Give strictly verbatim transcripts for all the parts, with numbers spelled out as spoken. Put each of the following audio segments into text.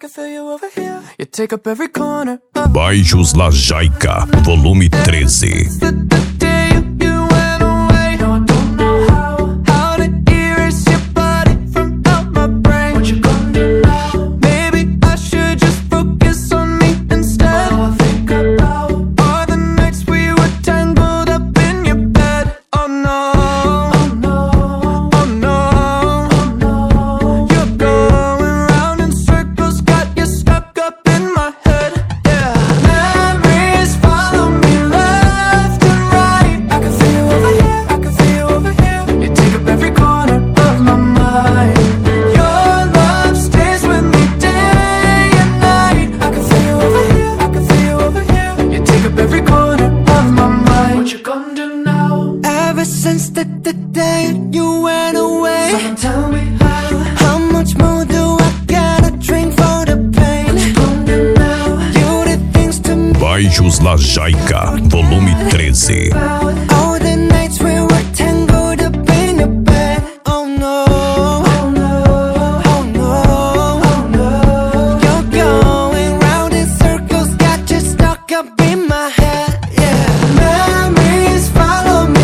Baixos La Jaica, volume treze. Since the, the day you went away, so tell me how, how much more do I gotta drink for the pain? You did things to me. Baixos La Jaica, volume treze. All the nights we were tangled up in your bed. Oh no, oh no, oh no, oh no. You're going round in circles, got you stuck up in my head. Yeah, memories follow me.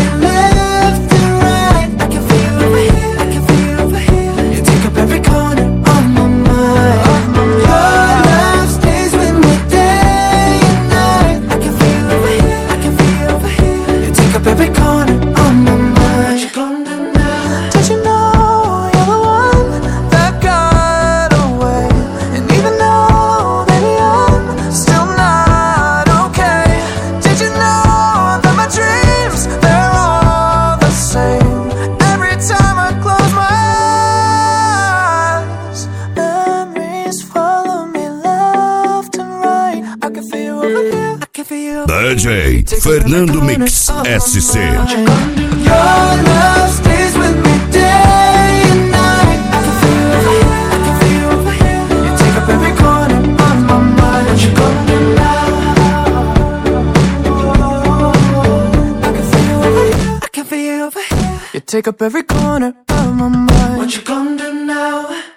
Every corner of my mind. What you gonna do now? Did you know you're the one that got away? And even though, baby, I'm still not okay. Did you know that my dreams, they're all the same? Every time I close my eyes, memories follow me left and right. I can feel you over here, I can feel you over D J Fernando Mix S C. Your love stays with me day and night. I can feel you over here, I can feel you over here. You take up every corner of my mind. What you gonna do now? I can feel you over here, I can feel you over here. You take up every corner of my mind. What you gonna do now?